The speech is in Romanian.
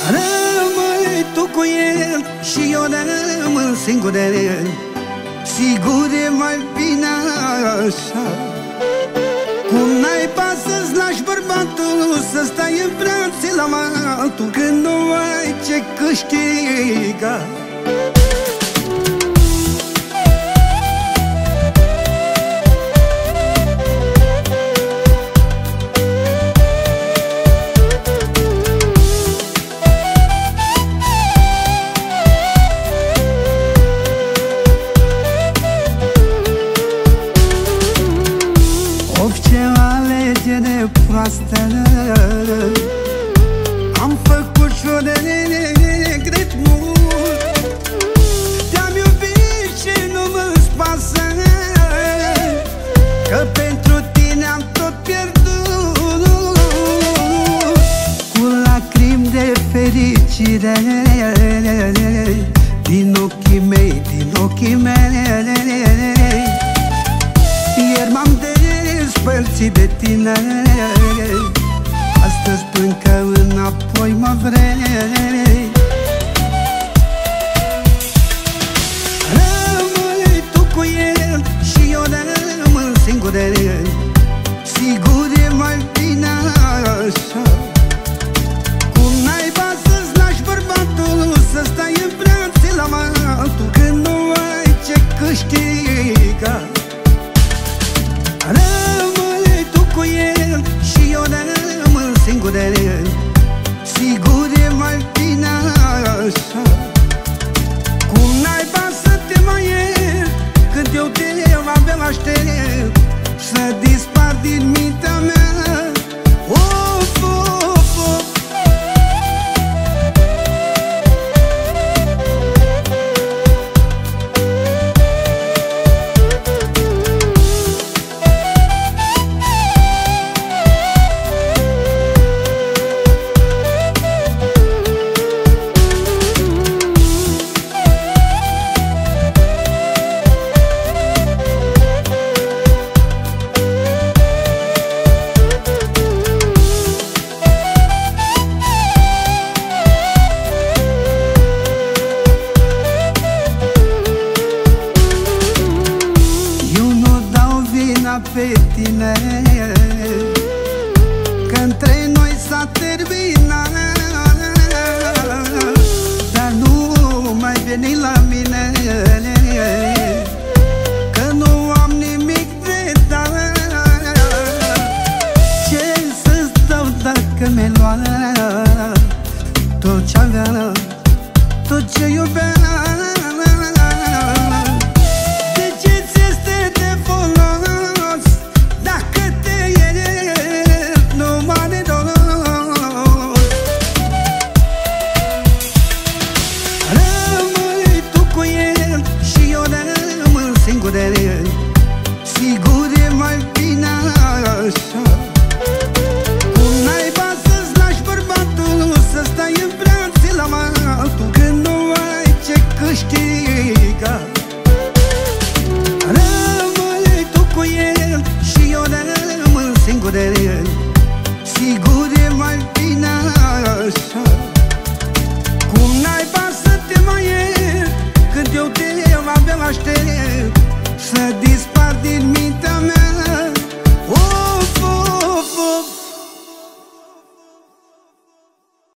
Rămâi tu cu el și eu rămân singur de el. Sigur e mai bine așa. Cum naiba să-ți lași bărbatul să stai în brațe la matul când nu ai ce câștiga? Ce alegere proastă am făcut și-o de regret mult. Te-am iubit și nu mă-ți pasă, că pentru tine am tot pierdut. Cu lacrimi de fericire din ochii mei, din ochii mei, ieri m-am despărțit de tine. Astăzi plâng că înapoi mă vrei. Rămâi tu cu el și eu rămân singur de el. Sigur e mai bine așa. Cum naiba să-ți lași bărbatul să stai în brațe la matul când nu ai ce câștiga? Rămâi tu cu el și eu rămân singur de el. Sigur e mai bine așa. Cum naiba să te mai iert când eu te abia aștept să dispar din mintea mea. Of, of, of. Pe tine, că între noi s-a terminat, dar nu mai veni la mine, că nu am nimic de dat. Ce să-ți dau dacă mi-ai luat tot ce aveam, tot ce iubeam?